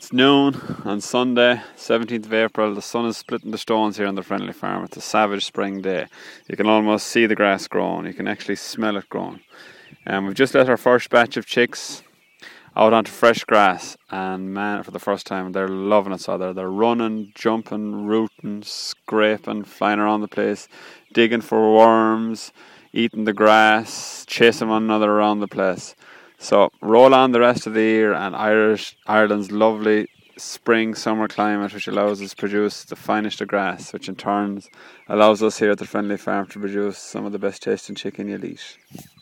It's noon on Sunday, 17th of April. The sun is splitting the stones here on the Friendly Farm. It's a savage spring day. You can almost see the grass growing. You can actually smell it growing. We've just let our first batch of chicks out onto fresh grass, and man, for the first time, they're loving it. So they're running, jumping, rooting, scraping, flying around the place, digging for worms, eating the grass, chasing one another around the place. So roll on the rest of the year, and Ireland's lovely spring-summer climate, which allows us to produce the finest of grass, which in turn allows us here at the Friendly Farm to produce some of the best tasting chicken you'll eat.